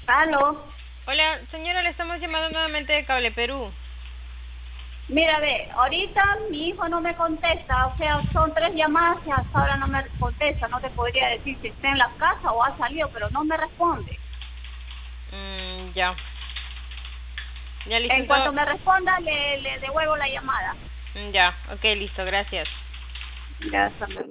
Aló. Hola, señora, le estamos llamando nuevamente de Cable Perú. Mira, ve, ahorita mi hijo no me contesta, o sea, son 3 llamadas y hasta ahora no me contesta. No te podría decir si está en la casa o ha salido, pero no me responde. Ya. Ya, listo. En cuanto me responda, le devuelvo la llamada. Ya, ok, listo, gracias. Ya, hasta luego.